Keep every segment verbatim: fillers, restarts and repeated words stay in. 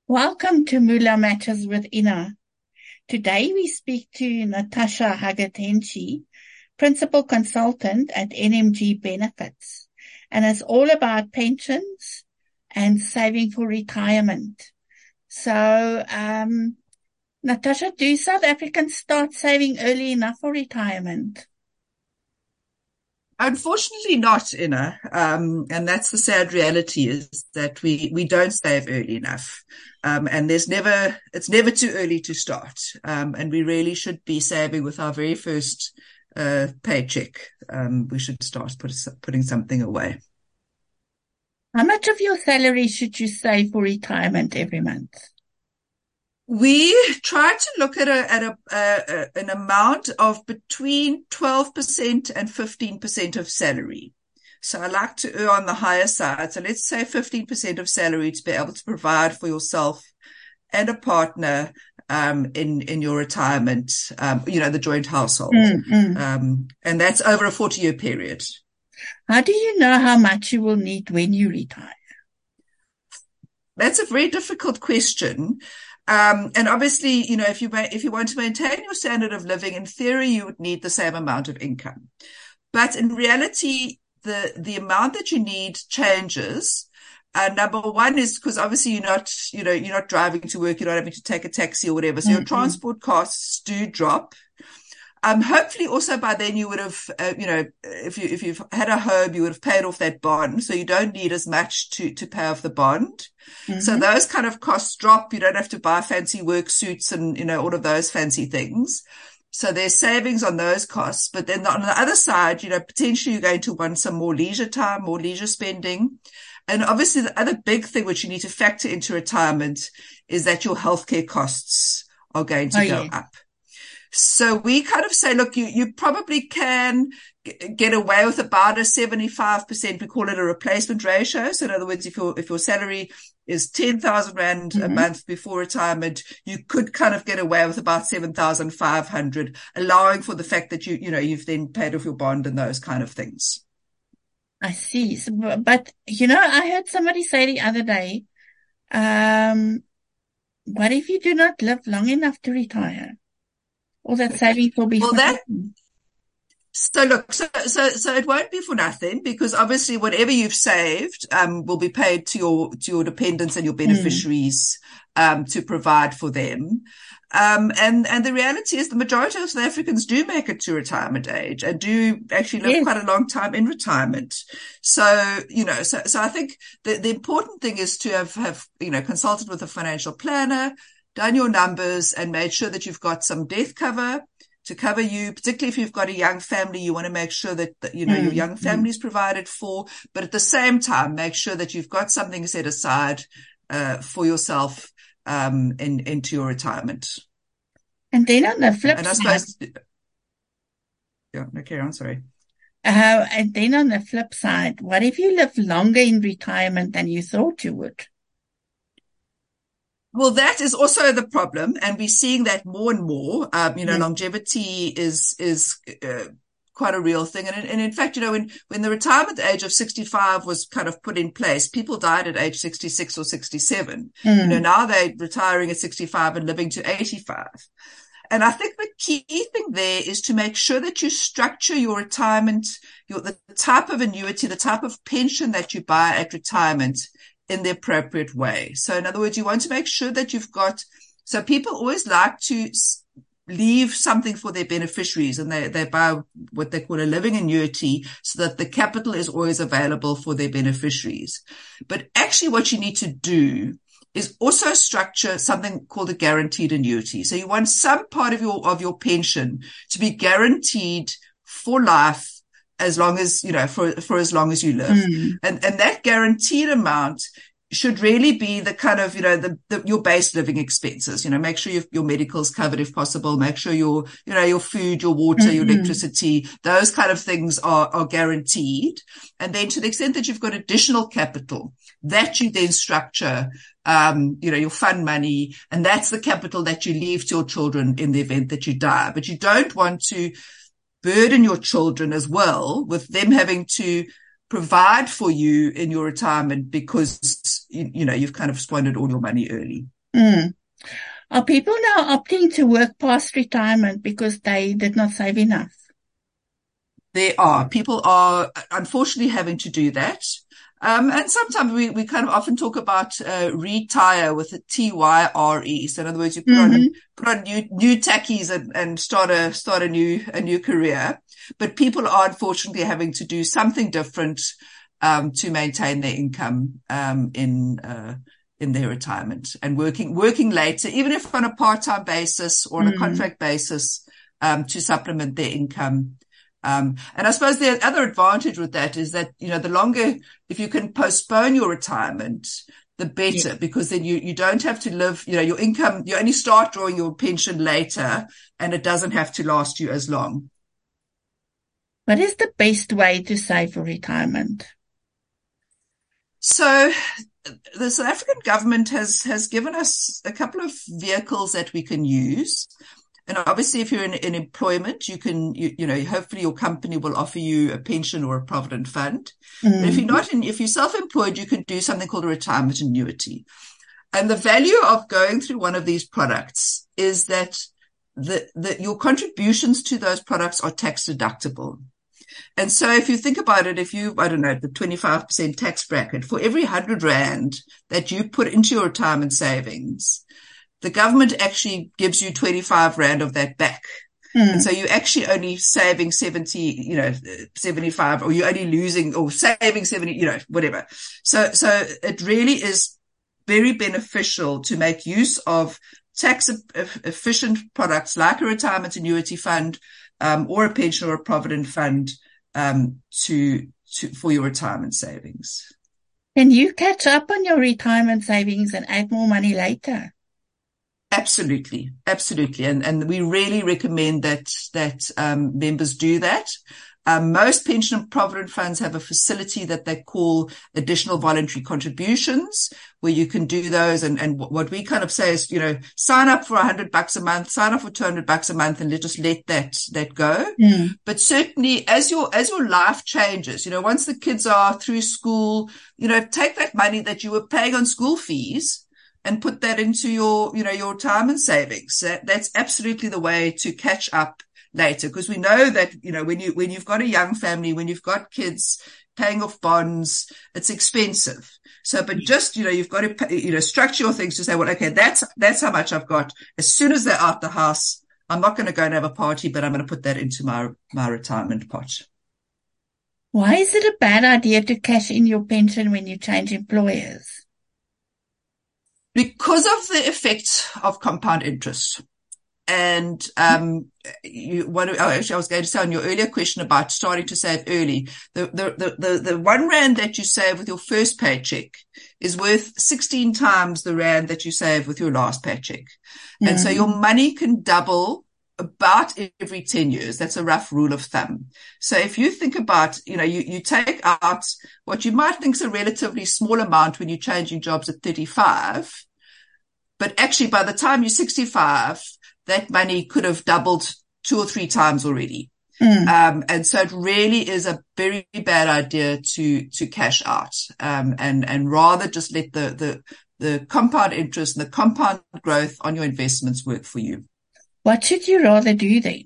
Welcome to Moolah Matters with Ina. Today we speak to Natasha Hagatenchi, Principal Consultant at N M G Benefits, and it's all about pensions and saving for retirement. So, um, Natasha, do South Africans start saving early enough for retirement? Unfortunately not, Inna. Um, and that's the sad reality is that we, we don't save early enough. Um, and there's never, it's never too early to start. Um, and we really should be saving with our very first, uh, paycheck. Um, we should start put, putting something away. How much of your salary should you save for retirement every month? We try to look at a, at a, uh, an amount of between twelve percent and fifteen percent of salary. So I like to err on the higher side. So let's say fifteen percent of salary to be able to provide for yourself and a partner, um, in, in your retirement, um, you know, the joint household. Mm-hmm. Um, and that's over a forty year period. How do you know how much you will need when you retire? That's a very difficult question. Um, and obviously, you know, if you, if you want to maintain your standard of living, in theory, you would need the same amount of income. But in reality, the, the amount that you need changes. Uh, number one is because obviously you're not, you know, you're not driving to work. You're not having to take a taxi or whatever. So mm-hmm. your transport costs do drop. Um, hopefully also by then you would have, uh, you know, if you, if you've had a home, you would have paid off that bond. So you don't need as much to, to pay off the bond. Mm-hmm. So those kind of costs drop. You don't have to buy fancy work suits and, you know, all of those fancy things. So there's savings on those costs. But then on the other side, you know, potentially you're going to want some more leisure time, more leisure spending. And obviously the other big thing which you need to factor into retirement is that your healthcare costs are going to oh, go yeah. up. So we kind of say, look, you, you probably can get away with about a seventy-five percent. We call it a replacement ratio. So in other words, if your, if your salary is ten thousand rand mm-hmm. a month before retirement, you could kind of get away with about seven thousand five hundred, allowing for the fact that you, you know, you've then paid off your bond and those kind of things. I see. So, but, you know, I heard somebody say the other day, um, what if you do not live long enough to retire? All that saving will be well, for that, nothing. So look, so, so, so it won't be for nothing because obviously whatever you've saved, um, will be paid to your, to your dependents and your beneficiaries, mm. um, to provide for them. Um, and, and the reality is the majority of South Africans do make it to retirement age and do actually live yes. quite a long time in retirement. So, you know, so, so I think the, the important thing is to have, have, you know, consulted with a financial planner, done your numbers and made sure that you've got some death cover to cover you, particularly if you've got a young family. You want to make sure that, that you know, mm-hmm. your young family is provided for, but at the same time, make sure that you've got something set aside, uh, for yourself, um, in, into your retirement. And then on the flip and I side, suppose, yeah, no, carry on, sorry. Uh, and then on the flip side, what if you live longer in retirement than you thought you would? Well, that is also the problem, and we're seeing that more and more. Um, you know, yes. longevity is is uh, quite a real thing, and, and in fact, you know, when when the retirement age of sixty-five was kind of put in place, people died at age sixty-six or sixty-seven. Mm. You know, now they're retiring at sixty-five and living to eighty-five. And I think the key thing there is to make sure that you structure your retirement, your the type of annuity, the type of pension that you buy at retirement in the appropriate way. So in other words, you want to make sure that you've got, so people always like to leave something for their beneficiaries and they, they buy what they call a living annuity so that the capital is always available for their beneficiaries. But actually what you need to do is also structure something called a guaranteed annuity. So you want some part of your, of your pension to be guaranteed for life, as long as, you know, for, for as long as you live. Mm. And, and that guaranteed amount should really be the kind of, you know, the, the, your base living expenses. You know, make sure your, your medical's covered if possible. Make sure your, you know, your food, your water, mm-hmm. your electricity, those kind of things are, are guaranteed. And then to the extent that you've got additional capital, that you then structure, um, you know, your fund money. And that's the capital that you leave to your children in the event that you die. But you don't want to burden your children as well with them having to provide for you in your retirement because, you, you know, you've kind of squandered all your money early. Mm. Are people now opting to work past retirement because they did not save enough? There are. People are unfortunately having to do that. Um, and sometimes we, we kind of often talk about, uh, retire with a T Y R E. So in other words, you put mm-hmm. on, put on new, new tackies and, and start a, start a new, a new career. But people are unfortunately having to do something different, um, to maintain their income, um, in, uh, in their retirement and working, working later, even if on a part-time basis or on mm-hmm. a contract basis, um, to supplement their income. Um, and I suppose the other advantage with that is that, you know, the longer, if you can postpone your retirement, the better, yeah. because then you, you don't have to live, you know, your income, you only start drawing your pension later and it doesn't have to last you as long. What is the best way to save for retirement? So the South African government has, has given us a couple of vehicles that we can use. And obviously, if you're in, in employment, you can, you, you know, hopefully your company will offer you a pension or a provident fund. Mm-hmm. But if you're not in, if you're self-employed, you can do something called a retirement annuity. And the value of going through one of these products is that the, the, your contributions to those products are tax deductible. And so if you think about it, if you, I don't know, the twenty-five percent tax bracket, for every hundred rand that you put into your retirement savings, the government actually gives you twenty-five rand of that back. Mm. And so you're actually only saving seventy, you know, seventy-five, or you're only losing or saving seventy, you know, whatever. So, so it really is very beneficial to make use of tax efficient products like a retirement annuity fund, um, or a pension or a provident fund, um, to, to, for your retirement savings. Can you catch up on your retirement savings and add more money later? Absolutely. Absolutely. And, and we really recommend that, that, um, members do that. Um, most pension and provident funds have a facility that they call additional voluntary contributions, where you can do those. And, and what we kind of say is, you know, sign up for a hundred bucks a month, sign up for two hundred bucks a month, and let, just let that, that go. Mm. But certainly as your, as your life changes, you know, once the kids are through school, you know, take that money that you were paying on school fees and put that into your, you know, your retirement savings. That, that's absolutely the way to catch up later, because we know that, you know, when you, when you've got a young family, when you've got kids, paying off bonds, it's expensive. So, but just, you know, you've got to, you know, structure your things to say, well, okay, that's, that's how much I've got. As soon as they're out the house, I'm not going to go and have a party, but I'm going to put that into my, my retirement pot. Why is it a bad idea to cash in your pension when you change employers? Because of the effect of compound interest. And, um, you, what, oh, actually, I was going to say on your earlier question about starting to save early, the, the, the, the, the one rand that you save with your first paycheck is worth sixteen times the rand that you save with your last paycheck. Mm-hmm. And so your money can double about every ten years. That's a rough rule of thumb. So if you think about, you know, you, you take out what you might think is a relatively small amount when you're changing jobs at thirty-five, but actually by the time you're sixty-five, that money could have doubled two or three times already. Mm. Um, and so it really is a very bad idea to, to cash out, um, and, and rather just let the, the, the compound interest and the compound growth on your investments work for you. What should you rather do then?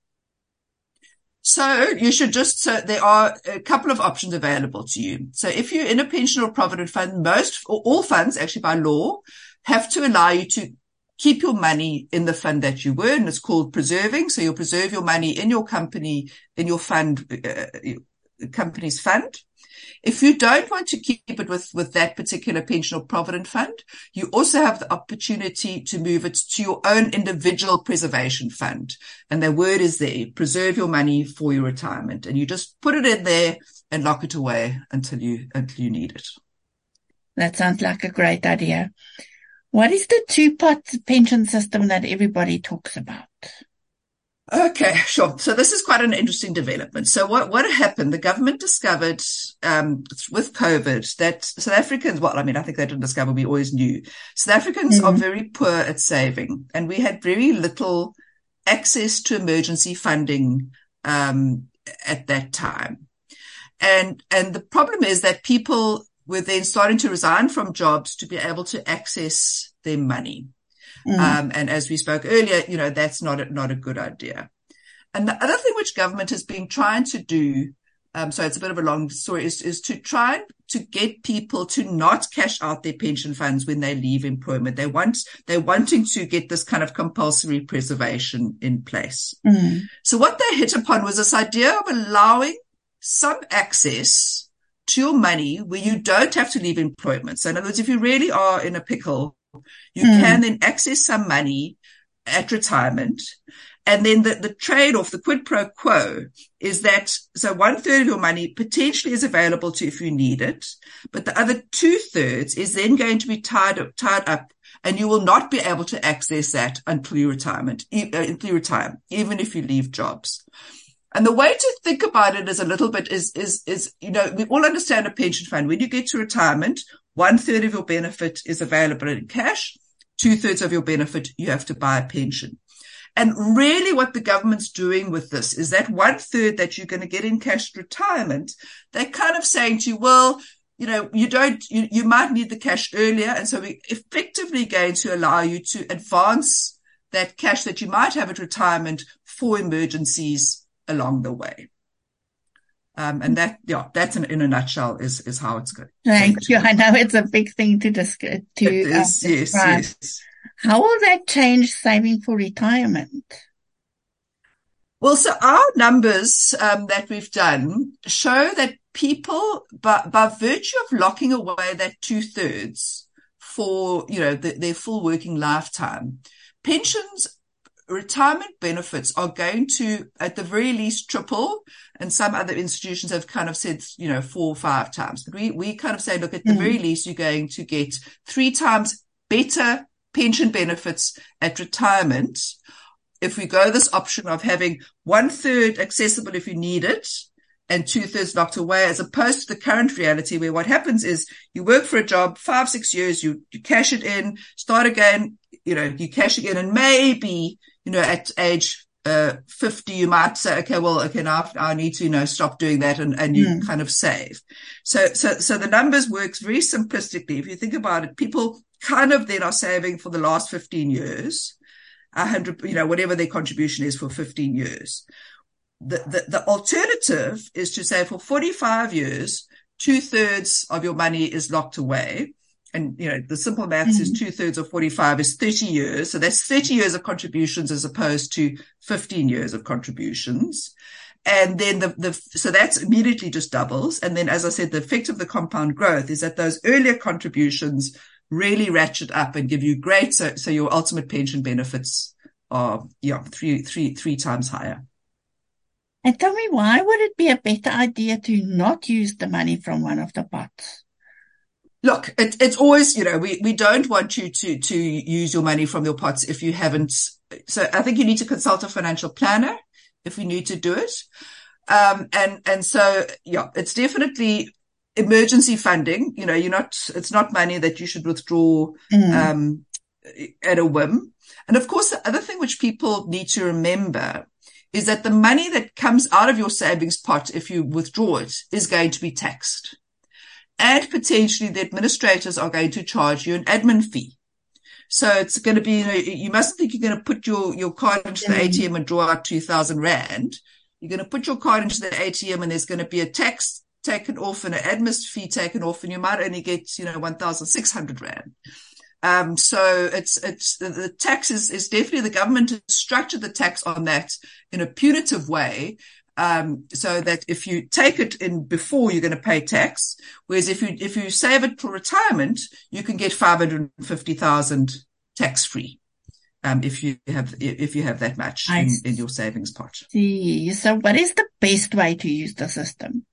So you should just, so there are a couple of options available to you. So if you're in a pension or provident fund, most, or all funds actually by law have to allow you to keep your money in the fund that you were, and it's called preserving. So you'll preserve your money in your company, in your fund, uh, your company's fund. If you don't want to keep it with, with that particular pension or provident fund, you also have the opportunity to move it to your own individual preservation fund. And the word is there, preserve your money for your retirement. And you just put it in there and lock it away until you, until you need it. That sounds like a great idea. What is the two-part pension system that everybody talks about? Okay, sure. So this is quite an interesting development. So what, what happened? The government discovered, um, with COVID that South Africans, well, I mean, I think they didn't discover, we always knew. South Africans mm-hmm. are very poor at saving, and we had very little access to emergency funding, um, at that time. And, and the problem is that people were then starting to resign from jobs to be able to access their money. Mm. Um, and as we spoke earlier, you know, that's not a, not a good idea. And the other thing which government has been trying to do, um, so it's a bit of a long story, is, is to try to get people to not cash out their pension funds when they leave employment. They want, they're wanting to get this kind of compulsory preservation in place. Mm. So what they hit upon was this idea of allowing some access to your money where you don't have to leave employment. So in other words, if you really are in a pickle, you mm. can then access some money at retirement. And then the, the trade-off, the quid pro quo, is that, so one third of your money potentially is available to you if you need it, but the other two thirds is then going to be tied up, tied up, and you will not be able to access that until you retirement, until you retire, even if you leave jobs. And the way to think about it is a little bit is, is, is, you know, we all understand a pension fund. When you get to retirement, one third of your benefit is available in cash. Two thirds of your benefit, you have to buy a pension. And really what the government's doing with this is that one third that you're going to get in cash retirement, they're kind of saying to you, well, you know, you don't, you, you might need the cash earlier. And so we're effectively going to allow you to advance that cash that you might have at retirement for emergencies along the way. Um, and that, yeah, that's in, in a nutshell is, is how it's going. Thank you. I know it's a big thing to discuss. To, it is, uh, yes, yes. How will that change saving for retirement? Well, so our numbers um, that we've done show that people, by, by virtue of locking away that two thirds for, you know, the, their full working lifetime, pensions, retirement benefits are going to, at the very least, triple. And some other institutions have kind of said, you know, four or five times. But we, we kind of say, look, at the mm. very least, you're going to get three times better pension benefits at retirement if we go this option of having one third accessible if you need it and two thirds locked away, as opposed to the current reality where what happens is you work for a job five, six years, you, you cash it in, start again, you know, you cash again, and maybe, you know, at age uh fifty, you might say, okay, well, okay, now I need to, you know, stop doing that, and, and you mm. kind of save. So, so, so the numbers works very simplistically. If you think about it, people kind of then are saving for the last fifteen years, a hundred, you know, whatever their contribution is for fifteen years. The, the, the alternative is to say for forty-five years, two thirds of your money is locked away. And, you know, the simple maths mm-hmm. is two thirds of forty-five is thirty years. So that's thirty years of contributions as opposed to fifteen years of contributions. And then the, the, so that's immediately just doubles. And then, as I said, the effect of the compound growth is that those earlier contributions really ratchet up and give you great, so, so your ultimate pension benefits are, yeah, three, three, three times higher. And tell me, why would it be a better idea to not use the money from one of the pots? Look, it, it's always, you know, we, we don't want you to, to use your money from your pots if you haven't. So I think you need to consult a financial planner if you need to do it. Um, and, and so, yeah, it's definitely emergency funding. You know, you're not, it's not money that you should withdraw, mm. um, at a whim. And of course, the other thing which people need to remember is that the money that comes out of your savings pot, if you withdraw it, is going to be taxed. And potentially the administrators are going to charge you an admin fee. So it's going to be, you know, you mustn't think you're going to put your, your card into the A T M and draw out two thousand rand. You're going to put your card into the A T M and there's going to be a tax taken off and an admin fee taken off, and you might only get, you know, one thousand six hundred rand. Um, so it's, it's, the, the tax is, is definitely, the government has structured the tax on that in a punitive way. Um, so that if you take it in before, you're going to pay tax. Whereas if you, if you save it for retirement, you can get five hundred fifty thousand tax free. Um, if you have, if you have that much in, in your savings pot. See. So what is the best way to use the system?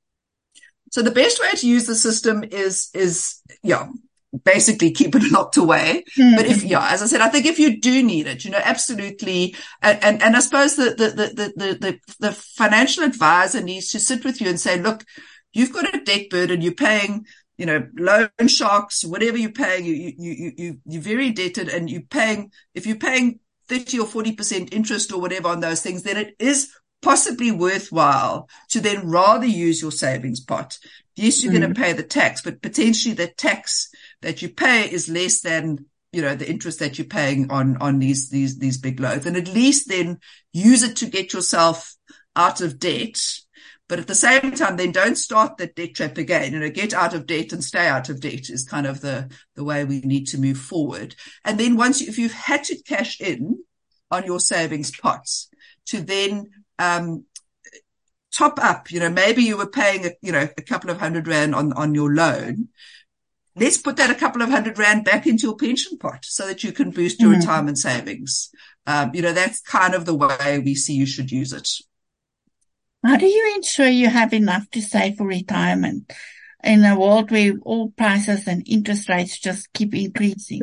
So the best way to use the system is, is, yeah, basically keep it locked away. Mm-hmm. But if, yeah, as I said, I think if you do need it, you know, absolutely. And, and, and I suppose the, the, the, the, the, the financial advisor needs to sit with you and say, look, you've got a debt burden, you're paying, you know, loan sharks, whatever you're paying, you, you, you, you, you're very indebted, and you're paying, if you're paying thirty or forty percent interest or whatever on those things, then it is possibly worthwhile to then rather use your savings pot. Yes, you're mm. going to pay the tax, but potentially the tax that you pay is less than, you know, the interest that you're paying on, on these, these, these big loans. And at least then use it to get yourself out of debt. But at the same time, then don't start that debt trap again. You know, get out of debt and stay out of debt is kind of the, the way we need to move forward. And then once you, if you've had to cash in on your savings pots to then, um, top up, you know, maybe you were paying, a, you know, a couple of hundred rand on, on your loan. Let's put that a couple of hundred rand back into your pension pot so that you can boost your mm-hmm. retirement savings. Um, you know, that's kind of the way we see you should use it. How do you ensure you have enough to save for retirement in a world where all prices and interest rates just keep increasing?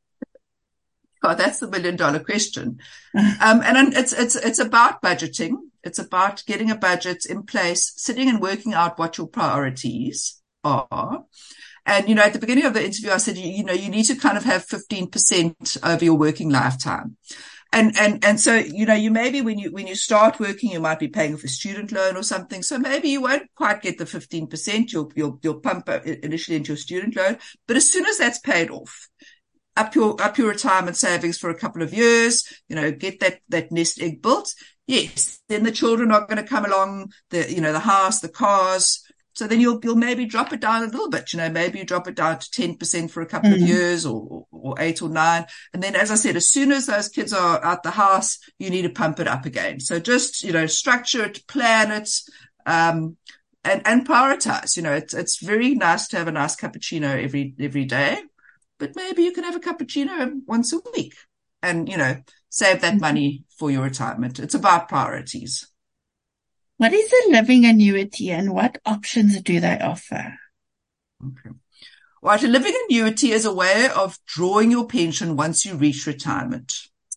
Oh, that's the million dollar question. um, and it's, it's, it's about budgeting. It's about getting a budget in place, sitting and working out what your priorities are. And, you know, at the beginning of the interview, I said, you, you know, you need to kind of have fifteen percent over your working lifetime. And, and, and so, you know, you maybe when you, when you start working, you might be paying for a student loan or something. So maybe you won't quite get the fifteen percent. You'll, you'll, you'll pump initially into your student loan. But as soon as that's paid off, up your, up your retirement savings for a couple of years, you know, get that, that nest egg built. Yes. Then the children are going to come along, the, you know, the house, the cars. So then you'll, you'll maybe drop it down a little bit, you know, maybe you drop it down to ten percent for a couple mm-hmm. of years or, or eight or nine. And then, as I said, as soon as those kids are out the house, you need to pump it up again. So just, you know, structure it, plan it, um, and, and prioritize. You know, it's, it's very nice to have a nice cappuccino every, every day, but maybe you can have a cappuccino once a week and, you know, save that mm-hmm. money for your retirement. It's about priorities. What is a living annuity and what options do they offer? Okay. Right. A living annuity is a way of drawing your pension once you reach retirement.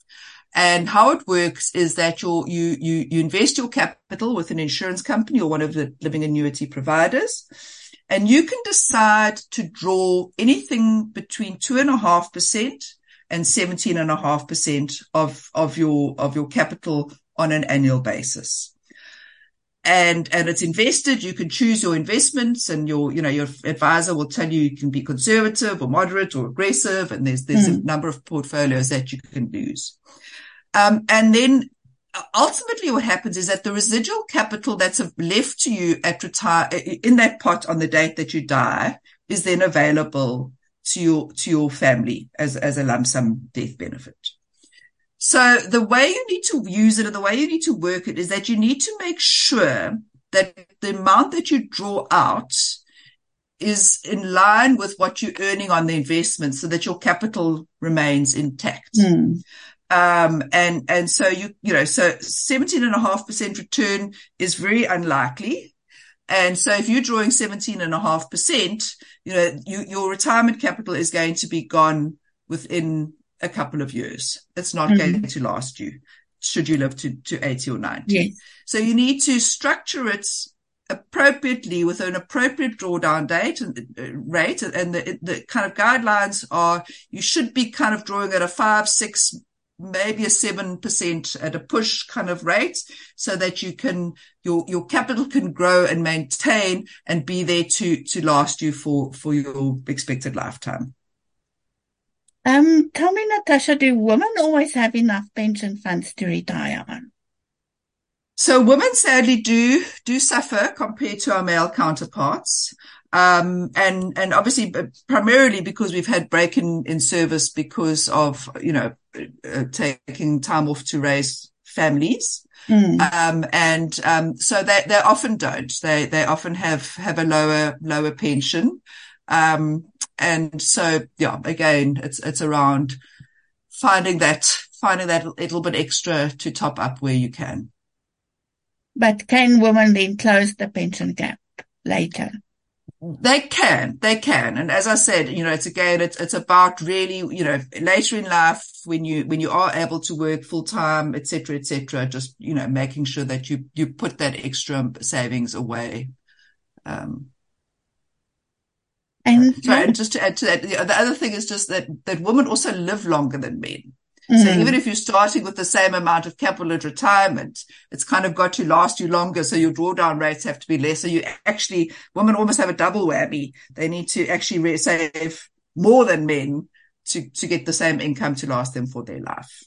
And how it works is that you you, you, you invest your capital with an insurance company or one of the living annuity providers. And you can decide to draw anything between two and a half percent and seventeen and a half percent of, of your, of your capital on an annual basis. And, and it's invested. You can choose your investments and your, you know, your advisor will tell you you can be conservative or moderate or aggressive. And there's, there's mm. a number of portfolios that you can use. Um, and then ultimately what happens is that the residual capital that's left to you at retire, in that pot on the date that you die is then available to your, to your family as, as a lump sum death benefit. So the way you need to use it and the way you need to work it is that you need to make sure that the amount that you draw out is in line with what you're earning on the investment so that your capital remains intact. Mm. Um, and, and so you, you know, so seventeen and a half percent return is very unlikely. And so if you're drawing seventeen and a half percent, you know, you, your retirement capital is going to be gone within a couple of years. It's not mm-hmm. going to last you, should you live to, to eighty or ninety. Yes. So you need to structure it appropriately with an appropriate drawdown date and uh, rate. And the, the kind of guidelines are you should be kind of drawing at a five, six, maybe a seven percent at a push kind of rate so that you can, your, your capital can grow and maintain and be there to, to last you for, for your expected lifetime. Um, tell me, Natasha, do women always have enough pension funds to retire on? So women sadly do, do suffer compared to our male counterparts. Um, and, and obviously primarily because we've had break in, in service because of, you know, uh, taking time off to raise families. Mm. Um, and, um, so they, they often don't. They, they often have, have a lower, lower pension. Um, and so, yeah, again, it's, it's around finding that, finding that little bit extra to top up where you can. But can women then close the pension gap later? They can, they can. And as I said, you know, it's again, it's, it's about really, you know, later in life when you, when you are able to work full time, et cetera, et cetera, just, you know, making sure that you, you put that extra savings away. Um, And, so, and just to add to that, the other thing is just that, that women also live longer than men. Mm. So even if you're starting with the same amount of capital at retirement, it's kind of got to last you longer. So your drawdown rates have to be less. So you actually, women almost have a double whammy. They need to actually save more than men to, to get the same income to last them for their life.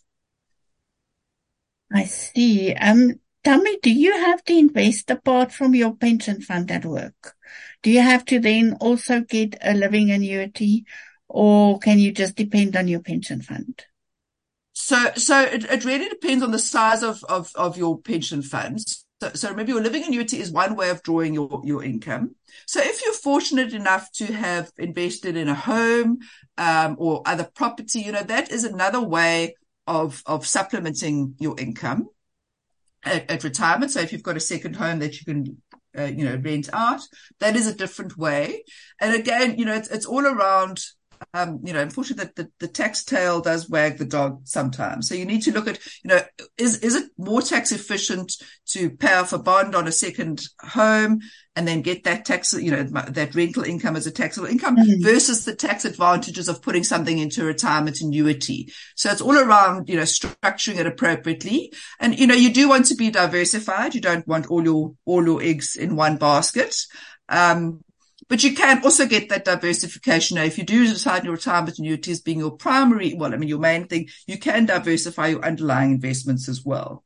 I see. Um, tell me, do you have to invest apart from your pension fund at work? Do you have to then also get a living annuity, or can you just depend on your pension fund? So, so it, it really depends on the size of, of, of your pension funds. So, so remember, your living annuity is one way of drawing your, your income. So if you're fortunate enough to have invested in a home, um, or other property, you know, that is another way of, of supplementing your income at, at retirement. So if you've got a second home that you can, uh, you know, rent out, that is a different way. And again, you know, it's, it's all around, Um, you know, unfortunately, the, the, the tax tail does wag the dog sometimes. So you need to look at, you know, is, is it more tax efficient to pay off a bond on a second home and then get that tax, you know, that rental income as a taxable income mm-hmm. versus the tax advantages of putting something into a retirement annuity. So it's all around, you know, structuring it appropriately. And, you know, you do want to be diversified. You don't want all your, all your eggs in one basket. Um, But you can also get that diversification. Now, if you do decide your retirement annuity as being your primary, well, I mean, your main thing, you can diversify your underlying investments as well.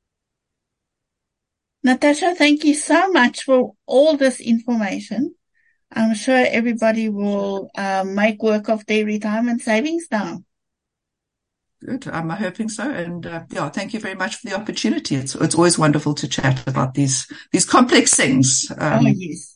Natasha, thank you so much for all this information. I'm sure everybody will uh, make work of their retirement savings now. Good. I'm hoping so. And uh, yeah, thank you very much for the opportunity. It's, it's always wonderful to chat about these, these complex things. Um, oh, yes.